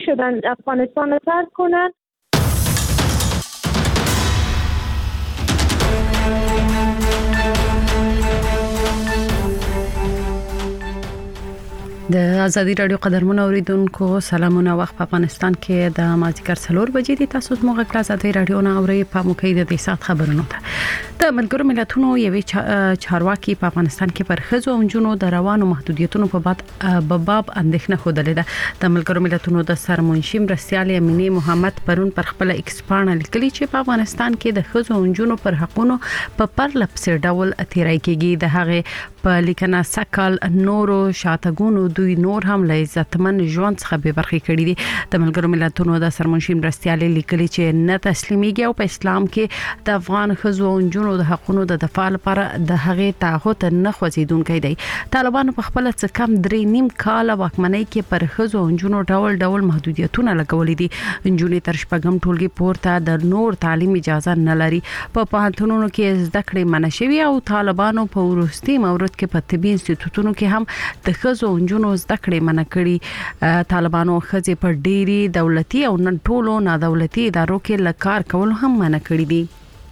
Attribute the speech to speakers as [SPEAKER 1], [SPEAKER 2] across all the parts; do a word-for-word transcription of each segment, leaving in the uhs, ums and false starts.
[SPEAKER 1] شدن افغانستان رو ترک کنن.
[SPEAKER 2] د ازادي رادیو قدرمن اوریدونکو سلامونه. وخت په افغانستان کې د مازیګر څلور بجې دي. تاسو زموږ کلاس ازادي رادیو نه اوري په موقع د دې سات خبرونه ته د ملګرو ملتونو یوې چارواکي په افغانستان کې پر ښځو او نجونو د روانو محدودیتونو په باب باب اندېښنه خوده ده. د ملګرو ملتونو د سرمنشي مرستيال امینه محمد پرون پر خپل ایکسپانه لیکلي چې په افغانستان کې د ښځو او نجونو پر حقوقو په پرلپس ډول تیرای کېږي. د هغه په لیکنه سکل نورو شاتګونو دوی نور هم له عزتمن ژوند څخه به برخې کړي دي. د ملګرو ملتونو د سرمنشي مرستيال لیکلي چې نه تسلیميږي او په اسلام کې د افغان ښځو او نجونو د حقوقو د دفاع لپاره د هغه تعهد نه خوځیدونکي دي. طالبانو په خپل څه کم درې نیم کال واکمنۍ کې پر ښځو او نجونو ډول ډول محدودیتونه لګولې دي. نجونې تر شپږم ټولګي پورته د نور تعلیم اجازه نه لري. په پوهنتونونو کې زده کړې منع شوي او طالبانو په ورستي مورد کې په طبي انسټیټوټونو کې هم د ښځو او نجونو زده کړې منع کړي. طالبانو ښځې په ډېری دولتي او نن ټولو نادولتي ادارو کې لکار کول هم منع کړي دي.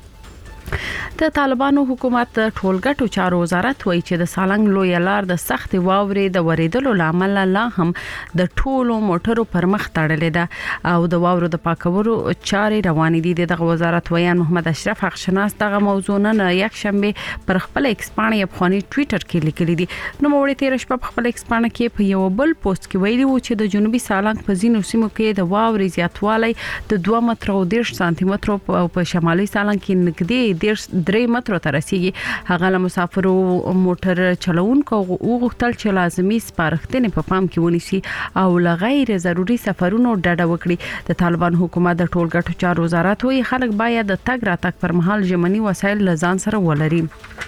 [SPEAKER 2] د طالبانو حکومت ټولګټو چارو وزارت وایي چې د سالنګ لوی لار د سخت واورې د وریدلو لامل لا هم د ټولو موټرو پر مخ تړلې ده او د واورو د پاکولو چارې روانې دي. د وزارت ویان محمد اشرف حقشناس دغه موضوع نن یک شنبه پر خپل ایکسپانه افغاني ټوئیټر کې لیکلي دي. نو موري تیر شپه په خپل ایکسپانه کې په یو بل پوسټ کې ویلي وو چې د جنوبي سالنګ په ځینو سیمو کې د واورې زیاتوالی د دوه متر او ډیش سانتي متر او په شمالي سالنګ کې نږدې درې مترو ته رسیږي. هغه له مسافرو موټر چلوونکو وغوښتل چې لازمي سپارښتنې په پام کې ونیسي او له غیر ضروري سفرونو ډډه وکړي. د طالبان حکومت د ټولګټو چارو وزارت وایي خلک باید د تګ راتګ پر مهال ژمني وسایل له ځان سره ولري.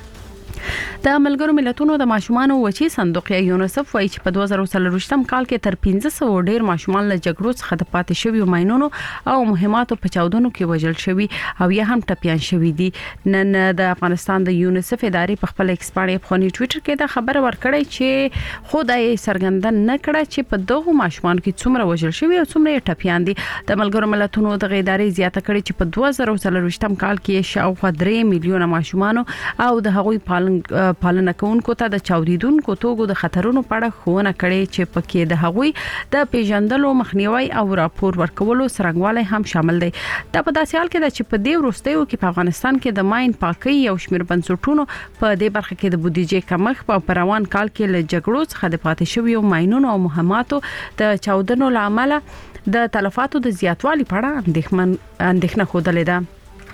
[SPEAKER 2] د ملګرو ملتونو د ماشومان وچی صندوق یا یونیسف وایي چې په دوه زره څلور کال کې تر پنځه سوه ډیر ماشومان له جګړو څخه د پاتې شوی ماینونو او مهماتو په چاودنو کې وژل شوی او یا هم ټپيان شوی دي. نن د افغانستان د یونیسف ادارې په خپل ایکسپانه افغاني ټوئیټر کې د خبر ورکړی چې خدای سرګندن نه کړ چې په دغه ماشومان کې څومره وژل شوی او څومره ټپيان دي. د ملګرو ملتونو د ادارې زیاته کړی چې په دوه زره څلور کال کې شاوخوا درې میلیونه ماشومان او د هغوی پالن پالنه کوونکو ته د چاودیدونکو توغو د خطرونو په اړه ښوونه کړي چې پکې د هغوی د پیژندلو مخنیوي او راپور ورکولو څرنګوالی هم شامل دی. دا په داسې حال کې ده چې په دې وروستیو کې په افغانستان کې د ماین پاکي او شمیر بنسټونو په دې برخه کې د بودیجې کمښت په روان کال کې له جګړو څخه د پاتې شویو ماینونو او مهماتو د چاودنو لامل د تلفاتو د زیاتوالي په اړه اندېښنه خوده ده.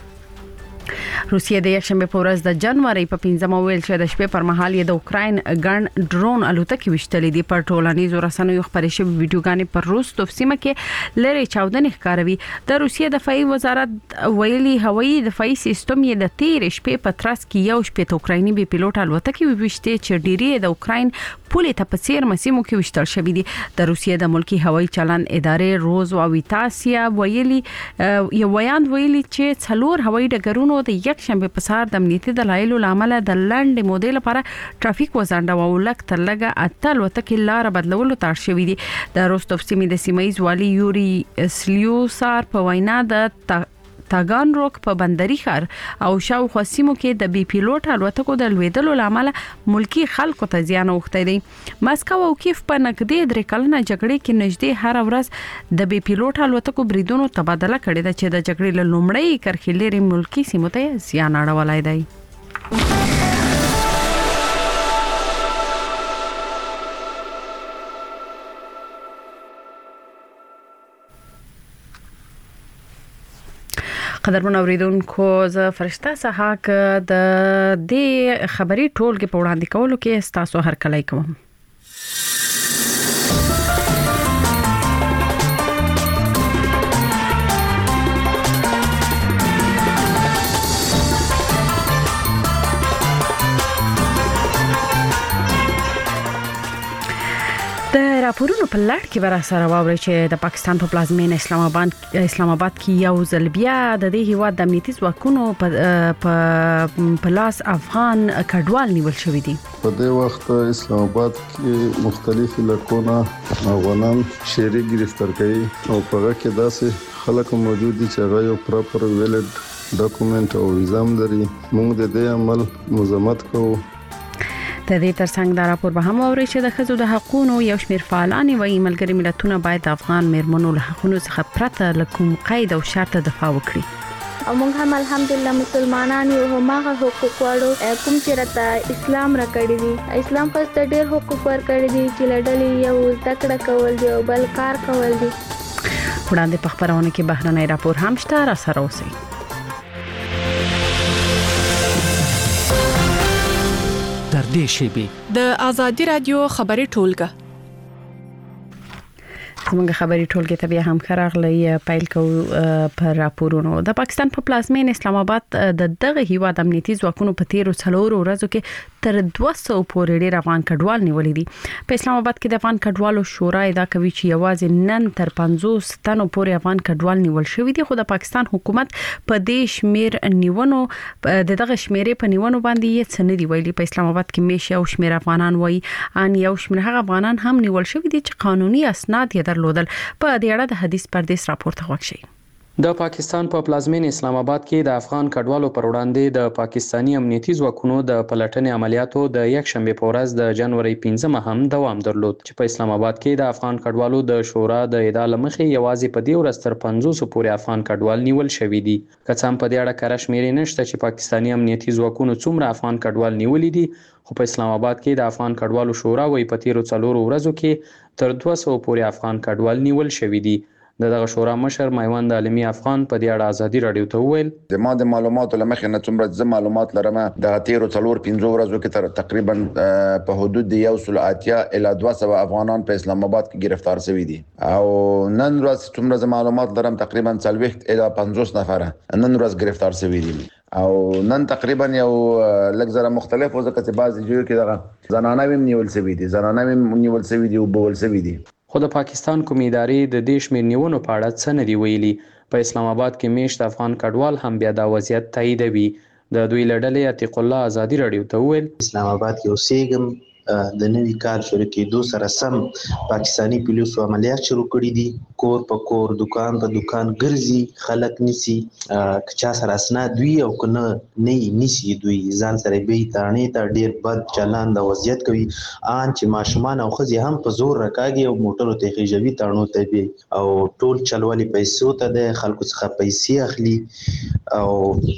[SPEAKER 2] روسیه د یک شنبه په ورځ د جنوري په پنځمه ویل چې د شپې پر مهال یې د اوکراین ګن ډرون الوتکې وشتلې دي. پر ټولنیزو رسنیو خبرې شوې ویډیوګانې پر روستوف سیمه کې لری چاودنې ښکاروي. د روسیه دفاعي وزارت ویلي هوایي دفاعي سیستم یې د تیر شپې په ترڅ کې یو شپې اوکرایني بي پيلوټ الوتکې وشتې چې ډيري د اوکراین پولې ته په څیر مسیمو کې وشتل شوې دي. د روسیه د ملکی هوایي چلن ادارې روز او ویتاسیا ویلي یو ویان ویلي چې څلور هوایي ډګرونو د یک شنبه په سهار د امنیتي دلایلو لامل د لنډ مودې لپاره ټرافیک وزنده او لک تر لګه اتل وتکې لار بدلولو تر شوې دي. د روستوف سیمې د سیمایي والي یوري سلیوسار په وینا د تاګان روک په بندري ښار او شاوخوا سیمو کې د بي پيلوټ الوتکو د لویدلو لامل ملکی خلکو ته زیان اوښتی دی. ماسکو او کیف په نږدې درې کلنه جګړې کې نږدې هر ورځ د بي پيلوټ الوتکو بریدونو تبادله کړې ده چې د جګړې له لومړۍ کرښې لري ملکی سیمو ته زیان اړولای دی. قدرمن اوریدونکو ز فرشته سحاق د دې خبري ټولګي په وړاندې کولو کې تاسو هر کله کوم. د راپورونو په لړ کې ورا سره واوري چې د پاکستان په پلازمینه اسلام آباد اسلام آباد کې یو ځل بیا د دې هیواد د امنیتي ځواکونو په پلاس افغان کډوال نیول شوې دي.
[SPEAKER 3] په دې وخت اسلام آباد کې مختلف علاقونه افغانان شهري گرفتار کړي او په هغه کې داسې خلک موجود دي چې هغه یو پراپر ویلډ ډاکومنټ او ویزا لري. موږ د دې عمل مزمت کوو.
[SPEAKER 2] د دې ترڅنګ دا راپور به هم اوري چې د ښځو د حقوقو یو شمېر فعالان وایي ملګري ملتونه باید د افغان مېرمنو له حقوقو څخه پرته له کوم قید او شرط دفاع وکړي.
[SPEAKER 4] او موږ هم الحمدلله مسلمانان یو هماغه حقوق وړو کوم چې راته اسلام راکړی دی. اسلام خو ته ډېر حقوق ورکړي دي چې لړلې یو تکړه کول دی او بل کار کول دي.
[SPEAKER 2] وړاندې په خبرونه کې بهرنی راپور هم شته، را سره اوسئ.
[SPEAKER 5] در دې شیبې
[SPEAKER 6] د ازادي رادیو خبري ټولګه
[SPEAKER 2] زموږ خبري ټولګه ته بیا هم خراغلی پیل کو پر راپورونو. د پاکستان په پلازمین اسلام آباد د دغه هیواد امنیتي ځواکونو په تیرو څلورو ورځو کې تر دوه سوه پورې ډېر افغان کډوال نیولې دي. په اسلام آباد کې د افغان کډوالو شورا ادعا کوي چې یوازې نن تر پنځوس تنو پورې افغان کډوال نیول شوی دي، خو د پاکستان حکومت په دې شمیر نیونو د دغه شمیرې په نیونو باندې یې څه نه دی ویلي. په اسلام آباد کې میشه او شمیر افغانان وایي ان یو شمیر هغه افغانان هم نیول شوی دي چې قانوني اسناد یې درلودل. په دې اړه د حدیث پردیس راپور ته وښیي.
[SPEAKER 7] د پاکستان په پلازمین اسلام آباد کې د افغان کډوالو پر وړاندې د پاکستانی امنیتي ځواکونو د پلټنې عملیاتو د یک شنبه په ورځ د جنوري پنځمه هم دوام درلود چې په اسلام آباد کې د افغان کډوالو د شورا د ادعا لمخې یوازې په دې ورځ تر پنځوس پورې افغان کډوال نیول شوی دي. که څه هم په دې اړه کره شمیرې نشته چې پاکستانی امنیتي ځواکونو څومره افغان کډوال نیولې دي، خو په اسلام آباد کې د افغان کډوالو شورا وايي په تیرو څلورو ورځو کې تر دوه سوه پورې افغان کډوال نیول شوی دي. دغه شورا مشر میوند عالمي افغان په دې اړه ازادي رادیو ته وویل
[SPEAKER 8] د ما د معلوماتو لمخې نه څومره ز معلومات لرم د تیرو څلور پنځو ورځو کې تر تقریبا په حدود د یو سل اتیا الی دوه سوه افغانان په اسلام آباد کې گرفتار شوي دي او نن ورځ څومره ز معلومات لرم تقریبا څلوېښت الی پنځوس نفر نن ورځ گرفتار شوي دي او نن تقریبا یو لږ زره مختلف وځکه چې بعضی ځایو کې دغه زنانه هم نیول شوي دي زنانه هم نیول شوي دي او بول شوي دي.
[SPEAKER 7] خو د پاکستان کومې ادارې د دې شمېر نیونو په اړه څه نه دي ویلي. په اسلام آباد کې میشت افغان کډوال هم بیا دا وضعیت تاییدوي. د دوی له ډلې عتیق الله ازادي رادیو ته وویل
[SPEAKER 9] اسلام آباد کې اوسېږم د نوي کال شروع کېدو سره سم پاکستانی پولیسو عملیات شروع کړي دي. کور په کور دکان په دکان ګرځي خلک نیسي که چا سره اسناد وي او که نه نه نیسي دوی ځان سره به تاڼې ته ډېر بد چلند او وضعیت کوي ان چې ماشومان او ښځې هم په زور راکاږي او موټرو ته خېژوي تاڼو ته بي او ټول چلولي پیسو ته د خلکو څخه پیسې اخلي او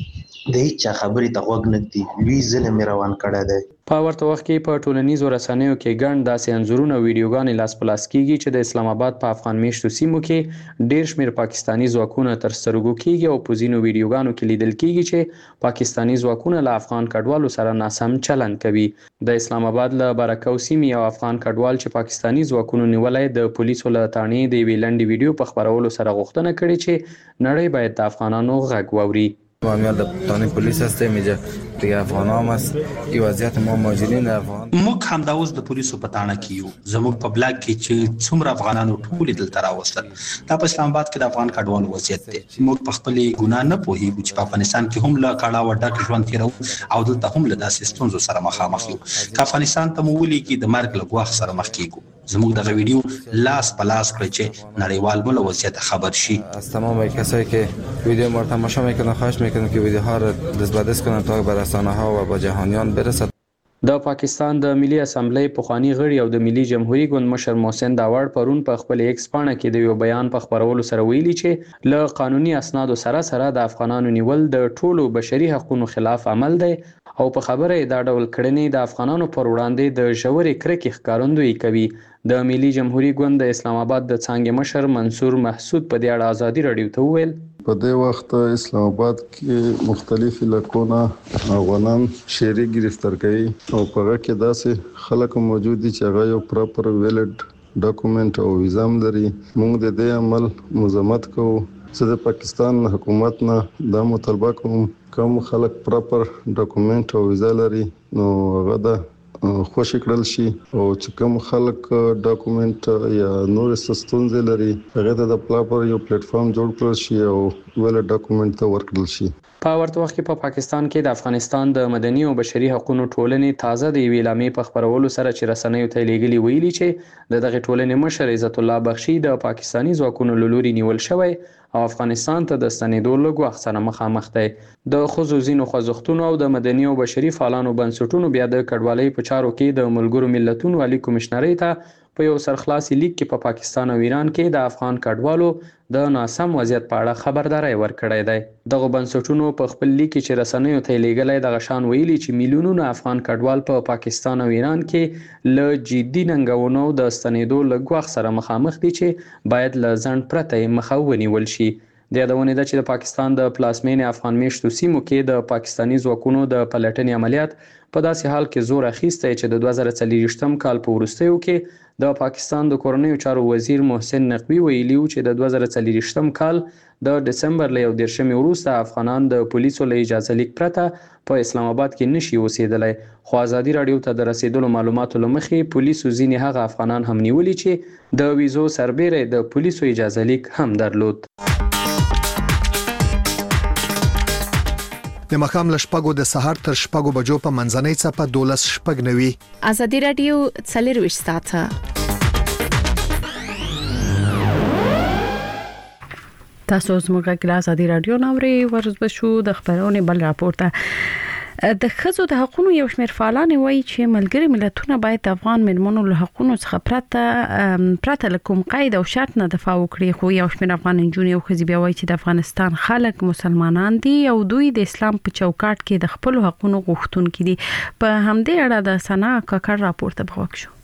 [SPEAKER 9] د هیڅ خبرې ته غوږ نه ږدي. لوی ظلم روان کړی دی.
[SPEAKER 7] په ورته وخت کې په ټولنیزو رسنیو کې ګڼ داسې انځورونه او ویډیوګانې لاس په لاس کیږي چې د اسلام آباد په افغان میشتو سیمو کې ډېر شمېر پاکستانی ځواکونه تر سترګو کیږي او په ځینو ویډیوګانو کې لیدل کیږي چې پاکستانی ځواکونه له افغان کډوالو سره ناسم چلند کوي. د اسلام آباد له برکو سیمې یو افغان کډوال چې پاکستانی ځواکونو نیولای د پولیسو له تاڼې د یوې لنډې ویډیو په خپرولو سره غوښتنه کړې چې نړۍ باید د افغانانو غږ واوري.
[SPEAKER 10] معامل تانی پلیس هستیم اینجا دیگه افغان هم هست ای وضعیت ما مهاجرین افغان
[SPEAKER 11] موږ هم دا اوس د پولیسو په تاڼه کې یو زموږ په بلاک کې چې څومره افغانانو ټول دلته راوستل دا په اسلام آباد کې د افغان کډوالو وضعیت دی. موږ په خپل ګناه نه پوهیږو چې په افغانستان کې هم لا کاړه وډک ژوند تیرو او دلته هم له داسې ستونزو سره مخامخ یو. که افغانستان ته مو ولېږي د مرګ له ګواښ سره مخ کیږو. زموږ دغه ویډیو لاس په لاس کړئ چې نړیوال مو له وضعیت خبر شي.
[SPEAKER 10] از تمام کسایی که ویدیو ما رو تماشا میکنن خواهش میکنم که ویدیوها رو دستبردست کنن تا به رسانه ها و با جهانیان برسد.
[SPEAKER 7] د پاکستان د ملي اسمبلی پخوانی غړي او د ملي جمهوریت ګوند مشر محسن داوړ پرون په خپل ایکس پاڼه کې د یو بیان په خبرولو سره ویلي چې له قانوني اسنادو سره سره د افغانانو نیول د ټولو بشري حقوقو خلاف عمل دی او په خبره دا ډول کړنې د افغانانو پر وړاندې د ژورې کرکې ښکارندویي کوي. د ملي جمهوریت ګوند د اسلام آباد د څانګې مشر منصور محسود په دې اړه ازادي رادیو ته وویل
[SPEAKER 3] په دې وخت اسلام آباد کې مختلف علاقونه افغانان شهري گرفتار کړي او په هغه کې داسې خلک موجود دي چې هغه یو پراپر ویلډ ډاکومنټ او ویزا لري. موږ د دې عمل مزمت کوو. زه د پاکستان حکومت نه دا مطالبه کوم کوم خلک پراپر ډاکومنټ او ویزا لري نو هغه د خوشی کړل شي او چې کوم خلک ډاکومنت یا نور ستونزې لري هغه ته د پلاپر یو پلیټ فارم جوړ کړل شي او ول ډاکومنت ته ورکړل شي.
[SPEAKER 7] په ورته وخت کې په پا پاکستان کې د افغانستان د مدني او بشري حقوقو ټولنې تازه د ویلامې په خبرولو سره چې رسنیو ته لیږلي ویلي چې د دغه ټولنې مشر عزت الله بخشي د پاکستانی ځواکونو لوري نیول شوی او افغانستان ته د ستنېدو لږ وخت سره مخامخ دی. د خصوصي خوځښتونو او د مدني او بشري فعالانو بنسټونو بیا د کډوالۍ په چارو کې د ملګرو ملتونو عالی کمشنرۍ ته په یو سرخلاصي لیک کې په پا پاکستان او ایران کې د افغان کډوالو د ناسم وضعیت په اړه خبرداري ورکړې ده. دغه بنسټونو په خپل لیک کې چې رسنیو ته لیږلای د غشان ویلي چې میلیونونه افغان کډوال په پا پاکستان او ایران کې له جدي ننګونو د ستنېدو لږ وخت سره مخامخ دي چې باید له ځنډ پرته مخه ونیول شي. د یادونه ده چې د پاکستان د پلاسمینې افغان میشتو سیمو کې د پاکستانی ځواکونو د پلټنې عملیات په داسې حال کې زور اخیستی چې د دوه زره څلوېښتم کال په وروستیو کې د پاکستان د کورنیو چارو وزیر محسن نقوی ویلي و چې د دوه زره څلوېښتم کال د دسمبر له یو دېرشمې وروسته افغانان د پولیسو له اجازه لیک پرته په اسلام آباد کې نشي اوسېدلی. خو ازادي راډیو ته د رسیدلو معلوماتو له مخې پولیسو ځینې هغه افغانان هم نیولي چې د ویزو سربیره د پولیسو اجازه لیک هم درلود.
[SPEAKER 12] د مخام لشپګو د سحر تر شپګو بجو په منځنۍ څپه دولس شپګ نوي.
[SPEAKER 6] ازادي راډیو څلرويشت ساعته
[SPEAKER 2] تاسو زموږ غږ ازادي راډیو نوري ورزبشو د خبرونه بل راپورته د خزو د حقوقو یو شمېر فعالان وایي چې ملګری ملتونه باید د افغان مېرمنو له حقوقو څخه پرته پرته له کوم قید او شرط نه دفاع وکړي. خو یو شمېر افغان نجونې او ښځې بیا وایي چې د افغانستان خلک مسلمانان دي او دوی د اسلام په چوکاټ کې د خپل حقوقو غوښتونکي دي. په همدې اړه د سنا کاکړ راپورته بغوښ شو.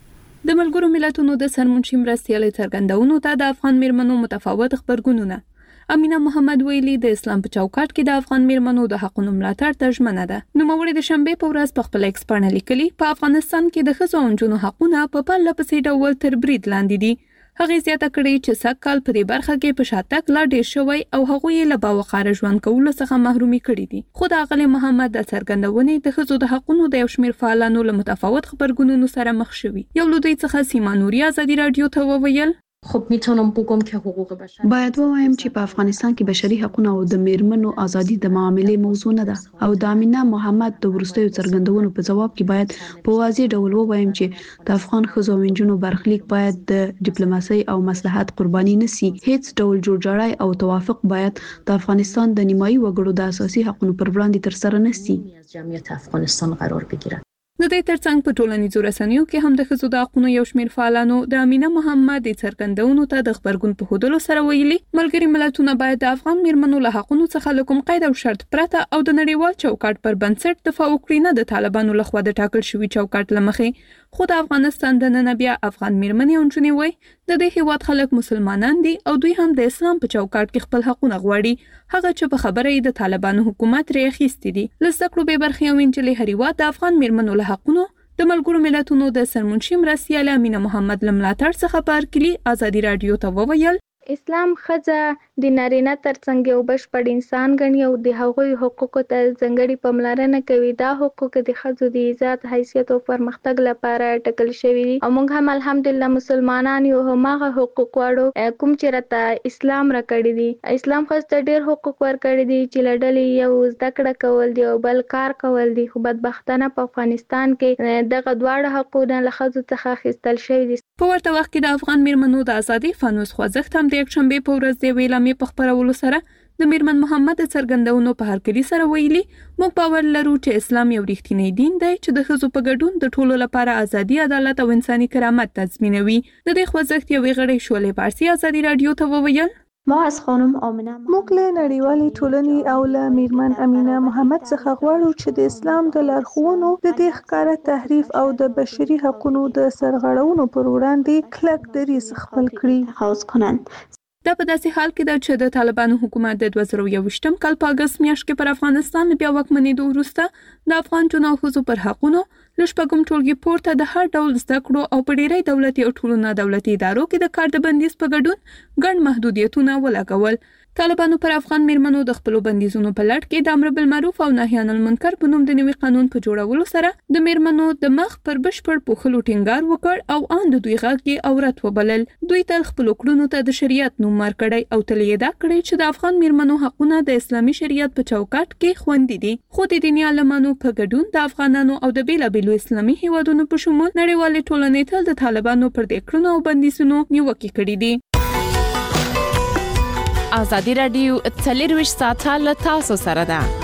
[SPEAKER 6] د ملګرو ملتونو د سرمنشي مرستیالۍ څرګندونو ته د افغان مېرمنو متفاوت خبرګونونه. امینه محمد ویلي د اسلام په چوکاټ کې د افغان مېرمنو د حقوقو ملاتړ ته ژمنه ده. نوموړي د شنبې په ورځ په خپل ایکس باندې لیکلي په افغانستان کې د ښځو او نجونو حقونه په پرله پسې ډول تر برید لاندې دي. هغه زیاته کړې چې سږ کال په دې برخه کې په شاتګ لا ډېر شوی او هغه یې له باوقاره ژوند کولو څخه محرومي کړي دي. خو د اغلې محمد د څرګندونې د ښځو د حقونو د یو شمېر فعالانو له متفاوت خبرګونونو سره مخ شوي. یو له دوی څخه سیما نوري ازادي راډیو ته وویل
[SPEAKER 13] خب میتونم بگم که حقوق بشر
[SPEAKER 14] باید ووایم چې په افغانستان کې بشري حقوق او د میرمنو ازادي د معاملې موضوع نه ده او د امینه محمد د ورستیو څرګندونو په جواب کې باید په واضح ډول ووایم چې د افغان ښځو او نجونو برخلیک باید د ډیپلوماسي او مصلحت قرباني نشي. هیڅ ډول جوړجاړی او توافق باید د افغانستان د نیمایي وګړو د اساسي حقوقو پر وړاندې تر سره نشي.
[SPEAKER 13] جمعیت افغانستان قرار بگیرد.
[SPEAKER 6] د دې ترڅنګ په ټولنیزو رسنیو کې هم د ښځو د حقوقو یو شمېر فعالانو د امینه محمد د څرګندونو ته د خبرګون په ښودلو سره ویلي ملګري ملتونه باید د افغان مېرمنو له حقوقو څخه له کوم قید او شرط پرته او د نړیوال چوکاټ پر بنسټ دفاع وکړي، نه د طالبانو لخوا د ټاکل شوي چوکاټ له مخې. خو د افغانستان د نن بیا افغان مېرمنې او نجونې وایي د دې هېواد خلک مسلمانان دي او دوی هم د اسلام په چوکاټ کې خپل حقونه غواړي، هغه چې په خبره یې د طالبانو حکومت رې اخیستي دي. له زده کړو بې برخې او نجلۍ هر هېواد د افغان مېرمنو له حقونو د ملګرو ملتونو د سرمنشي مرستیاله امینه محمد له ملاتړ څخه په هرکلي ازادي راډیو ته وویل
[SPEAKER 4] اسلام ښځه د نارینه ترڅنګ یو بشپړ انسان ګڼي او د هغوی حقوقو ته ځانګړې پاملرنه کوي. دا حقوق د ښځو د عزت، حیثیت او پرمختګ لپاره ټاکل شوي دي او موږ هم الحمدلله مسلمانان یو، هماغه حقوق غواړو کوم چې راته اسلام راکړي دي. اسلام ښځو ته ډېر حقوق ورکړي دي چې له ډلې یو زده کړه کول دي او بل کار کول دي، خو بدبختانه په افغانستان کې دغه دواړه حقونه له ښځو څخه اخیستل شوي دي.
[SPEAKER 6] په ورته وخت کې د افغان مېرمنو د ازادۍ فانوس خوځښت هم د یکشنبې په ورځ د یوې اعلامیې په خپرولو سره د میرمن محمد د څرګندونو په هرکلي سره ویلي موږ باور لرو چې اسلام یو رښتینی دین دی چې د ښځو په ګډون د ټولو لپاره ازادي، عدالت او انساني کرامت تضمینوي. د دې خوځښت یوې غړي شعلې پارسي ازادي راډیو ته وویل
[SPEAKER 15] ما از خانم آمنه موږ له نړیوالې ټولنې او له میرمن امینه محمد څخه غواړو چې د اسلام د لارښوونو د دې ښکاره تحریف او د بشري حقوقو د سرغړونو پر وړاندې کلک دریځ خپل کړي.
[SPEAKER 6] حوض کنند دا په داسې حال کې ده چې د طالبانو حکومت د دوه زره یوویشتم کال په اګست میاشت کې پر افغانستان بیا واکمنېدو وروسته د افغان نجونو او ښځو پر حقونو له شپږم ټولګي پورته د هر ډول زده کړو او په ډېری دولتي او ټولو نه دولتي ادارو کې د کار د بندیز په ګډون ګڼ محدودیتونه ولګول. طالبانو پر افغان میرمنو د خپل بندیزونو په لړ کې د امر بالمعروف او نهي عن المنکر په نوم د نوي قانون په جوړولو سره د میرمنو د مخ پر بشپړ پوښلو ټینګار وکړ او ان د دوی غږ عورت وبلل. دوی تل خپل کړونو ته د شریعت نوم ورکړی او تل یې دا کړی چې د افغان میرمنو حقونه د اسلامي شریعت په چوکاټ کې خوندي دي. خو د دیني عالمانو په ګډون د افغانانو او د بیلابیلو اسلامي هیوادونو په شمول نړیوالې ټولنې تل د طالبانو پر دې کړنو او بندیزونو نیوکې کړې دي.
[SPEAKER 16] ازادي رادیو څلرویشت ساعته له تاسو سره ده.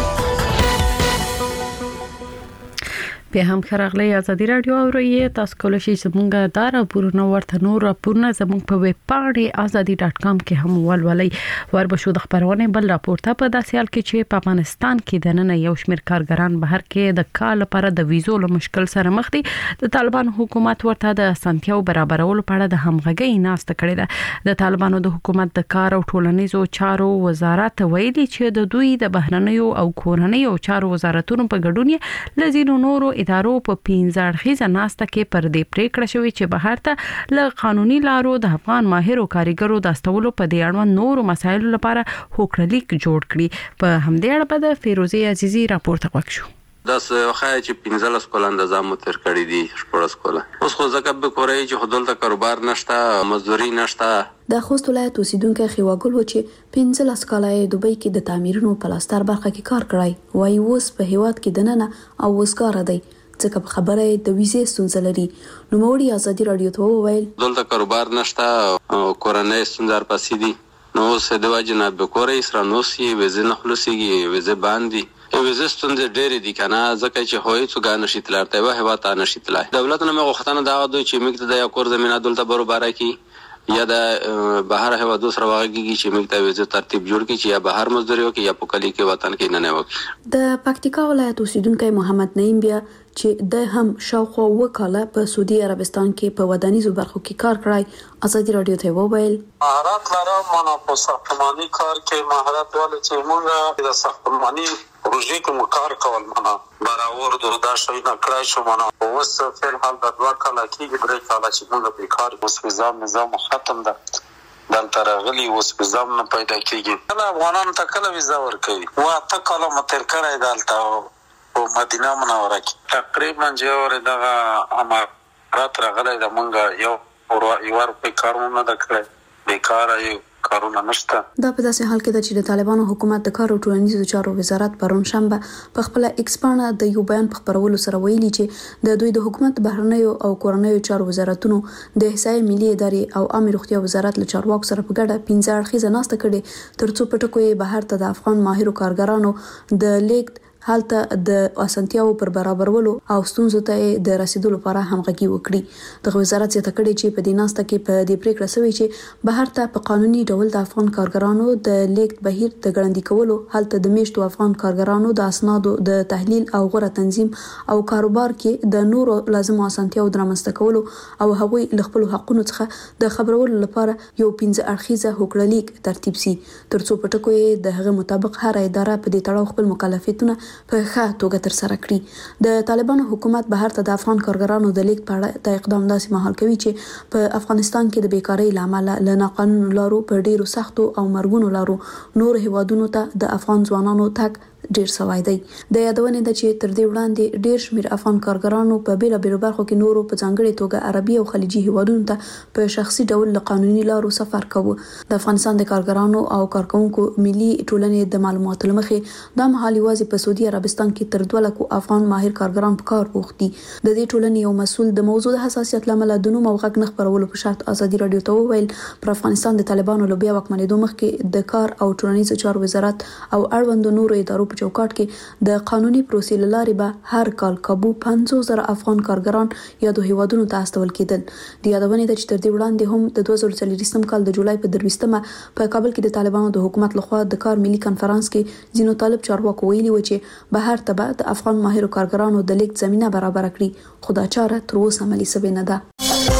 [SPEAKER 2] په هم خراغلی ازادي رادیو او رؤیه تاسو کولای شئ زموږه دار پورنه ورته نور پورنه زموږ په ویب پاڼه ازادي ډاټ کام کې هم ولولئ. ور بشو د خبرونه بل راپورته په داسې حال کې چې په افغانستان کې د نن یو شمېر کارګران بهر کې د کال لپاره د ویزو له مشکل سره مخ دي. د طالبان حکومت ورته د اسانتیاو برابرولو په اړه د همغږۍ ناسته کړې ده. د طالبانو د حکومت د کار او ټولنیزو چارو وزارت ویلي چې د دوی د بهرنیو او کورنیو چارو وزارتونو په ګډون یې لزینو نورو ادارو په پنځه اړخیزه ناسته کې پر دې پریکړه شوې چې بهر ته له قانوني لارو د افغان ماهرو کاریګرو د استولو په دې اړوند نورو مسایلو لپاره هوکړلیک جوړ کړي. په همدې اړه به د فیروزي عزیزي راپورته وکړو.
[SPEAKER 17] داس خای چې پنځلس کول اندازه مو تر کړی دي شپږ کول. اوس خو ځکه به کورای چې خودل ته کاروبار نشته، مزدوري نشته.
[SPEAKER 14] د خوست ولایت اوسیدونکو خیواګل و چې پنځلس کاله یې دوبۍ کې د تعمیرونو پلاستر برخه کې کار کړی وای اوس په هیواد کې دننه او وسکار دی ځکه په خبره د ویزې ستونزه لري. نو موري ازادي رادیو ته وویل
[SPEAKER 17] دلته کاروبار نشته او کورنۍ ستونزې پاسې دي. نو اوس د واجب نه به کورای سره نو سی ویزې نه خلاصيږي، ویزې باندې ویزې ستونزې ډېرې دي کنه ځکه چې هوی څو غا نشي تلای ته وه هوا ته نشي تلای. دولت نه مغه ختنه دا دوی چې موږ ته د یو کور زمينه دلته برابر کی یا د بهر هوا دوسر واغږي چې موږ ته ویزه ترتیب جوړ کی چې یا بهر مزدوري وکي یا په کلی کې وطن کې نه نه وکي.
[SPEAKER 14] د پکتیکا ولایت اوسیدونکو محمد نعیم بیا چې د هم شاوخوا وکاله په سعودي عربستان کې په ودانیزو برخو کې کار کړی ازادي رادیو ته وویل
[SPEAKER 18] مهارت لرم مونږ په ساختماني کار کې مهارت ولې چې مونږ د ساختماني پروژې کې کار کول مونږ برابر د دا شي نه کړای شو مونږ اوس په حال د دوه کاله کې درې کاله چې مونږ په کار اوس نظام نظام ختم ده دلته راغلي اوس نظام نه پیدا کیږي. کله افغانان ته کله ویزا ورکوي وا ته کله متر کړای دلته په مدینه منوره کې تقریبا جوړ دغه امارات راغلی د مونږ یو یو ور په کارونه د کړې بیکاره یو کارونه نشته.
[SPEAKER 14] دا په داسې حال کې چې د طالبانو حکومت د کار او ټولنیزو چارو وزارت پرون شنبه په خپل ایکسپانه د یو بیان په خبرولو سره ویلي چې د دوی د حکومت بهرنیو او کورنیو چارو وزارتونو د احصایې ملي ادارې او عامه روغتیا وزارت له چارواکو سره په ګډه پنځه اړخیزه ناسته کړې ترڅو په ټکو یې بهر ته د افغان ماهرو کارګرانو د لیک حالت د اسانتیاو پر برابرولو او ستونزو ته د رسیدو لپاره همغږي وکړي. د وزارت څخه کړي چې په دیناسته کې په دې پریکړه شوې چې بهر ته په قانوني ډول د افغان کارګرانو د لیک بهیر د ګړندې کولو حالت د میشتو افغان کارګرانو د اسنادو د تحلیل او غوړه تنظیم او کاروبار کې د نورو لازمو اسانتیاو درمسته کولو او هغوی له خپل حقوقو څخه د خبرولو لپاره یو پنځه اړخیزه هوکړلیک ترتیب سي ترڅو په ټکو یې د هغه مطابق هر اداره په دې تړاو خپل مکلفیتونه په ښه توګه تر سره کړي. د طالبانو حکومت بهر ته د افغان کارګرانو د لیک په اړه د اقدام داسې مهال کوي چې په افغانستان کې د بیکاری لامل له ناقانونه لارو په ډیرو سختو او مرګونو لارو نور هیوادونو ته د افغان ځوانانو تک ډیر سوای دی. د یادونې د چې تر دې وړاندې ډیر شمیر افغان کارګرانو په بیل بیل برخو کې نورو په ځانګړي توګه عربي او خلیجي هیوادونو ته په شخصي ډول له قانوني لارو سفر کوي. د افغانستان د کارګرانو او کارکونکو ملي ټولنې د معلوماتو لمخې د محلي وازي په سعودي عربستان کې تر دوه لکو افغان ماهر کارګران په کار بوختي. د دې ټولنې یو مسول د موضوع د حساسیت لامل د نوم او غږ نه خبرولو په شرط ازادي رادیو ته وویل پر افغانستان د طالبانو لوبیا وکمنېدو مخکې د کار او ټولنیزو چارو وزارت او اړوند نورو ادارو په چوکاټ کې د قانوني پروسې لارې به هر کال کابو پنځوس زره افغان کارګران یا د هیوادونو ته استول کېدل. د یادونې د چې تر دې وړاندې هم د دوه زره څلوېښتم کال د جولای په درویشتمه په کابل کې د طالبانو د حکومت لخوا د کار ملي کانفرنس کې ځینو طالب چارواکو ویلي و چې بهر ته به د افغان ماهرو کارګرانو د لیک زمينه برابر کړي خو دا چاره تر اوسه عملي شوې نه ده.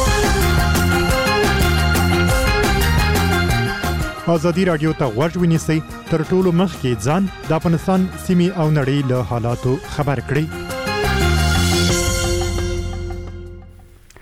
[SPEAKER 19] ازادي رادیو ته غوږ ونیسئ تر ټولو مخکې ځان د افغانستان سیمې او نړۍ له حالاتو خبر کړئ.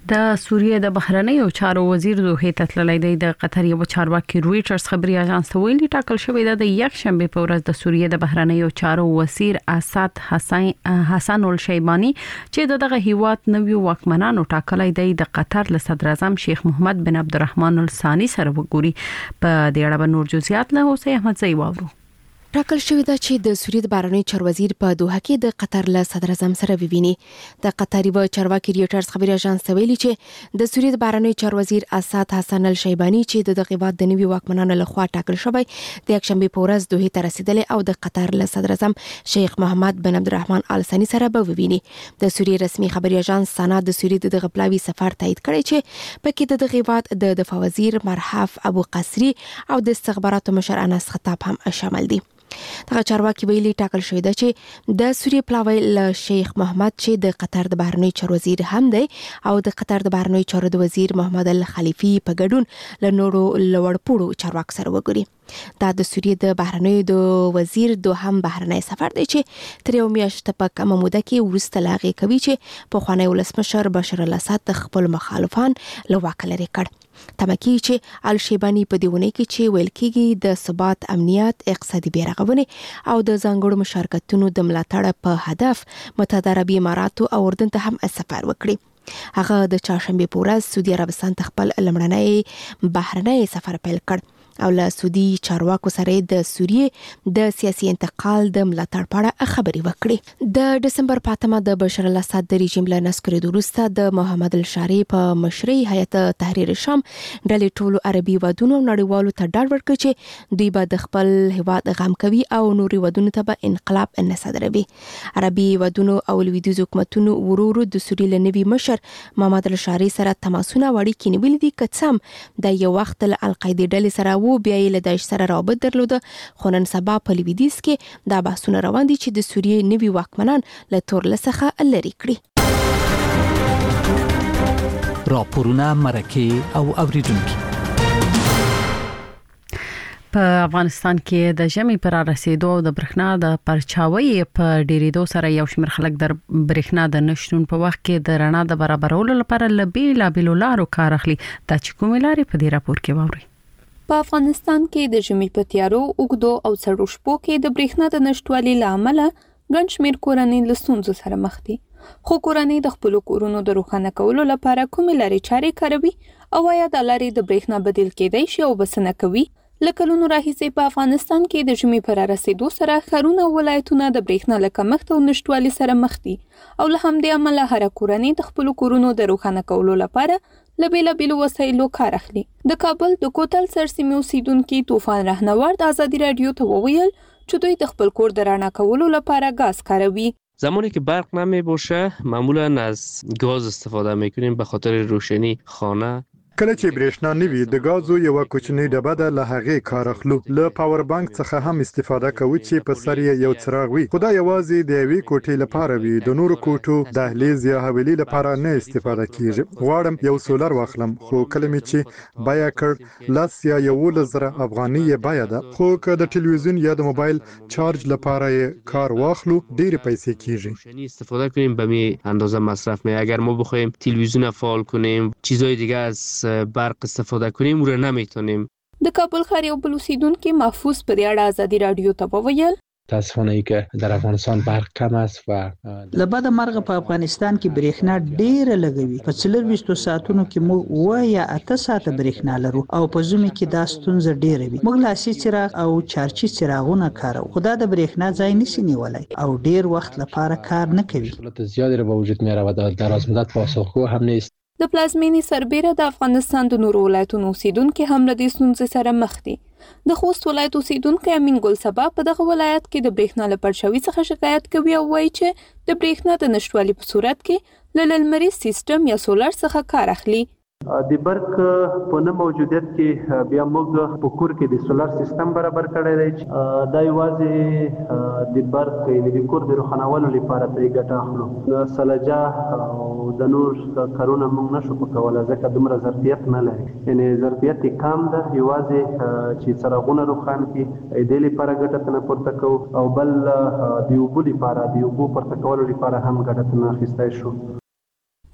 [SPEAKER 2] د سوریې د بهرنیو چارو وزیر دوه ته تللی دی. د قطر یو چارواکي رويټرز خبري اژانس ته ویلي ټاکل شوی دی د یک شنبه په ورځ د سوریې د بهرنیو چارو وزیر اسد حسین حسن الشیبانی چې دغه هیواد نویو واکمنانو ټاکلی دی د قطر له صدر اعظم شیخ محمد بن عبدالرحمن الثانی سره وګوري. په دې اړه نور جزئیات له حسین احمد زئی واورو.
[SPEAKER 20] راکل شوی دا چې د سوریې د بهرنیو چارو وزیر په دوحه کې د قطر له صدر اعظم سره وویني. د قطر یو چارواکي ریټرز خبري اژانس ته ویلي چې د سوریې د بهرنیو چارو وزیر اسد حسن الشیبانی چې د دغه هیواد د نوي واکمنانو لخوا ټاکل شوی د یک شنبه په ورځ دوحه ته رسیدلی او د قطر له صدر اعظم شیخ محمد بن عبدالرحمن ال ثانی سره به وویني. د سوریې رسمي خبري اژانس سنا د سوریې د دغه پلاوي سفر تایید کړی چې پکې د دغه هیواد د دفاع وزیر مرحف ابو قصری او د استخباراتو مشر انس خطاب هم شامل دي. دغه چارواکي ویلي ټاکل شوی دی چې د سوریې پلاوی له شیخ محمد چې د قطر د بهرنیو چارو وزیر هم دی او د قطر د بهرنیو چارو د وزیر محمد الخلیفي په ګډون له نورو لوړپوړو چارواکو سره وګوري. دا د سوریې د بهرنیو د وزیر دوهم بهرنی سفر دی چې تر یو میاشت په کمه موده کې وروسته لاغې کوي چې په خوانی ولسمشر بشار الاسد خپل مخالفان له واک لري کړ. تمکی چې الشیبانی په دیونه کې چې ویل کېږي د ثبات، امنیت، اقتصادي بیرغونې او د ځانګړو مشارکتونو د ملاتړ په هدف متحده عربي اماراتو او اردن ته هم سفر وکړي. هغه د چهارشنبه په ورځ سعودي عربستان ته خپل لمړنی بهرنی سفر پیل کړ او له سعودي چارواکو سره د سوریې د سیاسي انتقال د ملاتړ په اړه خبري وکړي. د دسمبر په اتمه د بشار الاسد د رژیم له نسکرېدو وروسته د محمد الشاري په مشرۍ هیئت تحریر شام ډلې ټولو عربي ودونو نړیوالو ته ډاډ ورکړ چې دوی به د خپل هیواد غم کوي او نوري ودونو ته به انقلاب نه صادروي. عربي ودونو او لویدیځ حکومتونو ورورو د سوریې له نوي مشر محمد الشاري سره تماسونه وړي کې نیولې دي کڅم د یو وخت له القاعده ډلې سره و بیا یې له داعش سره رابط درلوده. خو نن سبا په لویدیځ کې دا بحثونه روان دي چې د سوریې نوي واکمنان له تورله څخه لري کړي.
[SPEAKER 5] راپورونه مرکه او اوریدونکو.
[SPEAKER 2] په افغانستان کې د ژمي پر رسیدو او د برېښنا د پرچاوي په ډیریدو سره یو شمېر خلک د برېښنا د نشټون په وخت کې د رڼا د برابرولو لپاره لبي لابلو لارو کار اخلي. دا چې کومې لارې په دې راپور کې واوري.
[SPEAKER 6] په افغانستان کې د ژمي په تیارو اوږدو او سړو شپو کې د برېښنا د نشټوالي له امله ګڼ شمېر کورنۍ له ستونزو سره مخ دي. خو کورنۍ د خپلو کورونو د روښانه کولو لپاره کومې لارې چارې کاروي او آیا دا لارې د برېښنا بدیل کېدای شي او بسنه کوي؟ له کلونو راهیسې په افغانستان کې د ژمي پر رسیدو سره ښارونه او ولایتونه د برېښنا له کمښت او نشټوالي سره مخ دي او له همدې امله هر کورنۍ د خپلو کورونو د روښانه کولو لپاره له بیلابیلو وسایلو کار اخلي. د کابل د کوتل سرسیمې اوسیدونکي طوفان رهنورد ازادي رادیو ته وویل چې دوی د خپل کور د رڼا کولو لپاره گاز کاروي.
[SPEAKER 21] زمانی که برق نمی باشه معمولا از گاز استفاده میکنیم به خاطر روشنی خانه.
[SPEAKER 19] کله چې برېښنا نوي د غازو یو کوچنی ډبه ده له هغه کار اخلو. له پاور بانک څخه هم استفاده کوو چې په سر یې یو څراغ وي. خو دا یوازې د یوې کوټې لپاره وي. د نورو کوټو دهلیز یا حویلي لپاره نه استفاده کیږي. غواړم یو سولر واخلم خو کله مې چې بیا کړ لاس یا یولس زره افغاني یې بیا ده. خو که د ټلویزیون یا د موبایل چارج لپاره یې کار واخلو ډېر پیسې کیږي.
[SPEAKER 21] روشنی استفاده کنیم به می اندازه مصرف می. اگر ما بخوایم تلویزیون فعال کنیم چیزای دیگه از برق استفاده کنیم او را نمیتونیم.
[SPEAKER 6] د کابل ښار یو بل اوسیدونکي محفوظ په دې اړه ازادي رادیو ته وویل
[SPEAKER 22] متاسفانه ای که در افغانستان برق کم است و
[SPEAKER 23] لبد مرغ په افغانستان کې برېښنا ډېره لګوي. په څلور ویشتو ساعتونو کې موږ و یا اته ساعته برېښنا لرو او په ژمي کې دا ستونزه ډېره وي. موږ لاسي څراغ او چارجي څراغونه کاروو. خو دا د برېښنا ځای نشي نیولای او ډېر وخت لپاره کار نه کوي.
[SPEAKER 22] مشکلات زیادی را به وجود میاره و در دراز مدت پاسخگو هم نیست.
[SPEAKER 6] د پلازمینې سربېره د افغانستان د نورو ولایتونو اوسیدونکي هم له دې ستونزې سره مخ دي. د خوست ولایت اوسیدونکی امین ګل سبا په دغه ولایت کې د برېښنا له پرچاوي څخه شکایت کوي او وایي چې د برېښنا د نشټوالي په صورت کې له لمریز سیستم یا سولر څخه کار اخلي.
[SPEAKER 9] د برق په نه موجودیت کې بیا موږ په کور کې د سولر سیستم برابر کړی دی. دا یوازې د برق د کور د روښانولو لپاره ترې ګټه اخلو. د سلجه او د نور کارونه موږ نشو کولی ځکه دومره ظرفیت نه لري. یعنې ظرفیت یې کم ده. یوازې چې څراغونه روښانه کړي دې لپاره ګټه ترې پورته کوو او بل د اوبو لپاره د اوبو پورته کولو لپاره هم ګټه ترې اخیستی شو.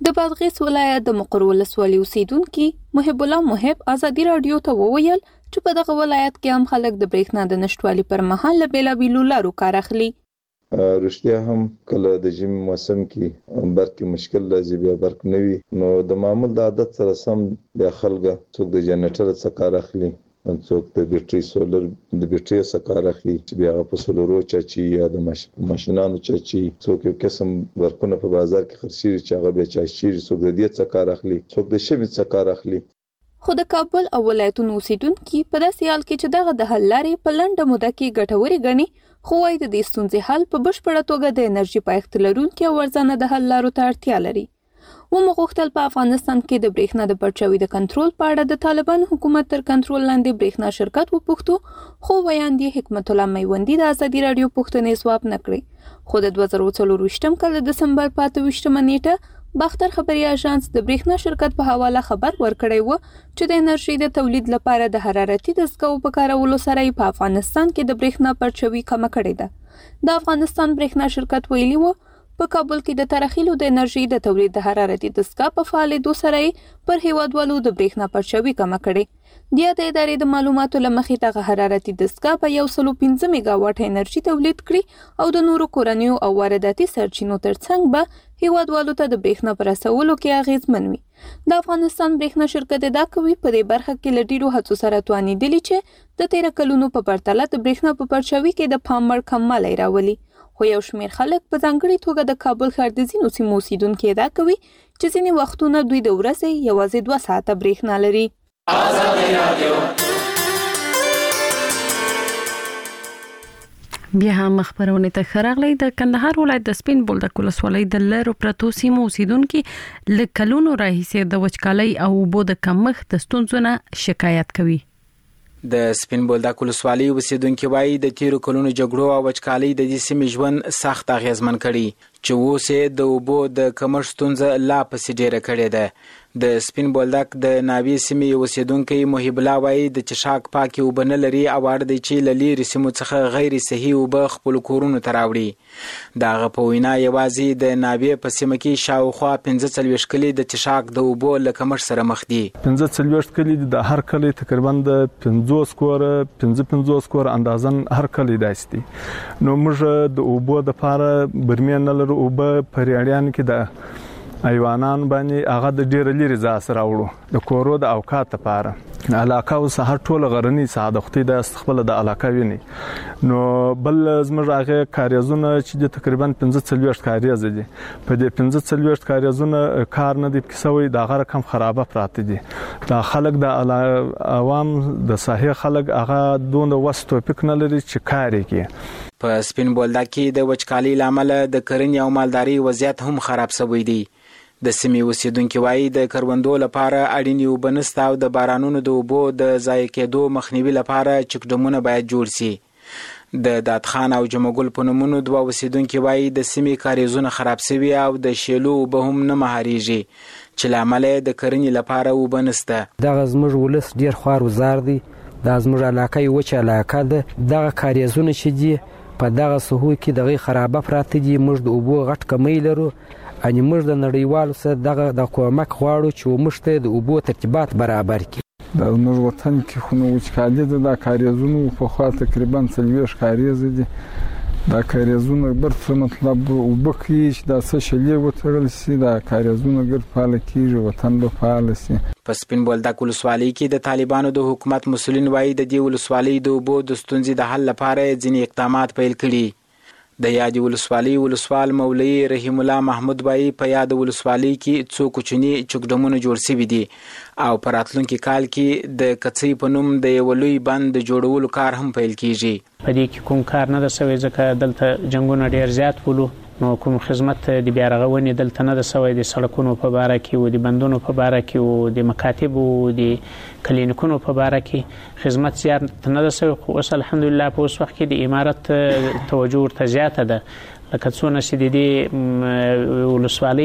[SPEAKER 6] د بادغیس ولایت د مقر ولسوالۍ اوسیدونکو محب الله محب ازادي رادیو ته وویل چې په دغه ولایت کې هم خلک د برېښنا د نشټوالي پر مهال له بیلابیلو لارو کار اخلي.
[SPEAKER 3] رښتیا هم کله د ژمي موسم کې برق مشکل راځي، بیا برق نه وي، نو د معمول د عادت سره سم بیا خلک څوک د جنریټر څخه کار اخلي، څوک د بیټري سولر د بیټري څخه کار اخلي چې بیا په سولرو چاچي یا د ماشینانو چاچي، څوک یو قسم برقونه په بازار کې خرڅي چې هغه بیا چاچي، څوک د دې څخه کار اخلي، څوک د شمع څخه کار اخلي.
[SPEAKER 6] خو د کابل او ولایتونو اوسیدونکو په داسې حال کې چې دغه د حل لارې په لنډه موده کې ګټورې ګڼي، خو وايي د دې ستونزې حل په بشپړه توګه د انرژي پایښت لرونکو او ارزانه د حل لارو ته اړتیا لري. ومغوښتل په افغانستان کې د برېښنا د پرچاوي د کنټرول په اړه د طالبان حکومت تر کنټرول لاندې برېښنا شرکت وپوښتو، خو ویاندې حکمت الله میوندي د ازادي رادیو پوښتنې ځواب نه کړې. خو د دوه زره څلرویشتم کال د دسمبر په اته ویشتمه نیټه باختر خبري اژانس د برېښنا شرکت په حواله خبر ورکړی و چې د انرژي د تولید لپاره د حرارتي دستګاو په کارولو سره په افغانستان کې د برېښنا پرچاوي کم کړې ده. د افغانستان برېښنا شرکت ویلي و په کابل کې د ترخیلو د انرژي د تولید د حرارتي دستګاه په فعالیتو سره پر هیوادوالو د برېښنا پرچاوي کم کړې. د دې ادارې د معلوماتو لمخې دغه حرارتي دستګاه په یو سل پنځه میگا واټ انرژي تولید کړي او د نورو کورنیو او وارداتي سرچینو ترڅنګ به هیوادوالو ته د برېښنا پر رسولو کې اغیزمن وي. د افغانستان برېښنا شرکت ادعا کوي په دې برخه کې له ډیرو هڅو سره توانیدلی چې د تیر کلونو په پرتله د برېښنا په پرچاوي کې د پام وړ کموالی راولي. خو یو شمېر خلک په ځانګړي توګه د کابل ښار د ځینو سیمو اوسیدونکي ادعا کوي چې ځینې وختونه دوی د ورځې یوازې دوه ساعته برېښنا لري.
[SPEAKER 2] بیا هم خبرونه ته خراغلی. د کندهار ولایت د سپین بولدک ولسوالۍ د لرو پرتو سیمو اوسیدونکو له کلونو راهیسې د وچکالۍ او اوبو د کمښت د ستونزو نه شکایت کوي.
[SPEAKER 1] د سپین بولدک ولسوالۍ اوسیدونکو وايي د تیرو کلونو جګړو او وچکالۍ د دې سیمې ژوند سخت اغیزمن کړي چې اوس د اوبو د کمښت ستونزه لا پسې ډیره کړې ده. د سپین بولدک د ناوی سیمې اوسیدونکو محب الله وايي د چشاک پاکي اوبه نه لري او اړ دی چې له لرې سیمو څخه غیر صحي اوبه خپل کورونو ته راوړي. دغه په وینا یوازې د ناوی په سیمه کې شاوخوا پنځه څلوېښت کلي د چشاک د اوبو له کمښت سره مخ دي.
[SPEAKER 8] پنځه څلوېښت کلي د هر کلي تقریبا د پنځوس کوره پنځه پنځوس کوره اندازن هر کلي داسې دي. نو موږ د اوبو د لپاره برمې نه لرو، اوبه په ریاړیان کې د ایوانان باندې هغه د ډیر لري ځاس راوړو د کورو د اوقات لپاره. علاقه اوس هر ټوله غرنی ساده ختی د استقبال د علاقه ویني. نو بل زموږ هغه کاریزونه چې د تقریبا پنځه څلوېښت کاریز دي، په دې پنځه څلوېښت کاریزونه کار نه دي کیسوي د هغه کم خرابه پراته دي. دا خلک د عوام د صحیح خلک هغه دون وس توفیق نه لري چې کار کوي.
[SPEAKER 1] په سپین بولدک کې د وچکالۍ لامل د کرنې او مالداري وضعیت هم خراب شوی دی. د سیمې اوسیدونکو وايي د کروندو لپاره اړینې اوبه نشته او د بارانونو د اوبو د ضایع کېدو مخنیوي لپاره چکډمونه باید جوړ شي. د دادخان او جمګل په نومونو دوه اوسیدونکو وايي د سیمې کاریزونه خراب شوي او د شیلو اوبه هم نه مهاریږي چې لامل د کرنې لپاره اوبه نشته.
[SPEAKER 11] دغه زموږ ولس ډیر خوار وزار دی، دا زموږ علاقه یو چې علاقه ده، دغه کاریزونه چې دي په دغه سهو کې دغه خرابه پراته دي. موږ د اوبو غټ کمی لرو، ان موږ د نړیوالو سره دغه د کومک غواړو چې موږ ته د اوبو ترتیبات برابر کړي.
[SPEAKER 24] د موږ وطن کې خو نو وچکالي ده، د کاریزونو په خوا تقریبا څلوېښت کاریز دي. دا کاریزونه بر څه مطلب اوبه کوي چې دا څه شلې وتړل شي، دا کاریزونه ګر فعال کیږي، وطن به فعال شي.
[SPEAKER 1] په سپین بولدک ولسوالۍ کې د طالبانو د حکومت مسؤلین وايي د دې ولسوالۍ د اوبو د ستونزې د حل لپاره ځینې اقدامات پیل کړي. د یادې ولسوالۍ ولسوال مولوي رحیم الله محمود وايي په یاد ولسوالۍ کې څو کوچني چکډمونه جوړ شوي دي او په راتلونکي کال کې د کڅۍ په نوم د یو لوی بند د جوړولو کار هم پیل کیږي.
[SPEAKER 25] په دې کې کوم کار نه ده شوی ځکه دلته جنګونه ډیر زیات ولو، نو کوم خدمت د بیا رغونې دلته نه ده شوی، د سړکونو په باره کې او د بندونو په باره کې او د مکاتبو او د کلینیکونو په باره کې خدمت زیات نه ده شوی. خو اوس الحمدلله په اوس وخت کې د امارت توجه ورته زیاته ده، لکه څونه چې د دې ولسوالۍ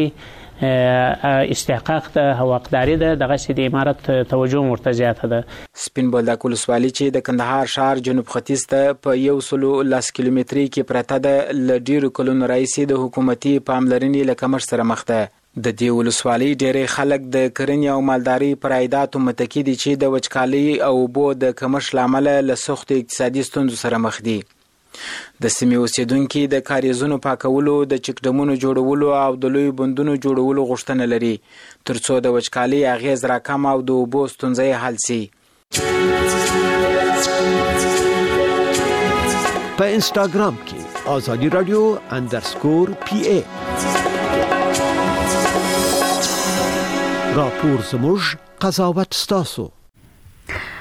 [SPEAKER 25] استحقاق ده او حقداري ده، دغه چې د امارت توجه ورته زیاته ده.
[SPEAKER 1] سپین بولدک ولسوالۍ چې د کندهار ښار جنوب ختیځ ته په یو سلو لس کیلومتري کې پرته ده، له ډیرو کلونو راهیسې د حکومتي پاملرنې له کمښت سره مخ ده. د دې ولسوالۍ ډېری خلک د کرنې او مالدارۍ پر عایداتو متکي دي چې د وچکالۍ او اوبو د کمښت له امله له سختو اقتصادي ستونزو سره مخ دي. د سیمې اوسیدونکي د کاریزونو پاکولو، د چکډمونو جوړولو او د لوی بندونو جوړولو غوښتنه لري ترڅو د وچکالۍ اغیز راکم او د اوبو ستونزې حل شي.
[SPEAKER 4] په انستګرام کې آزادي رادیو اندرسکور پی ای راپور زموږ قضاوت ستاسو.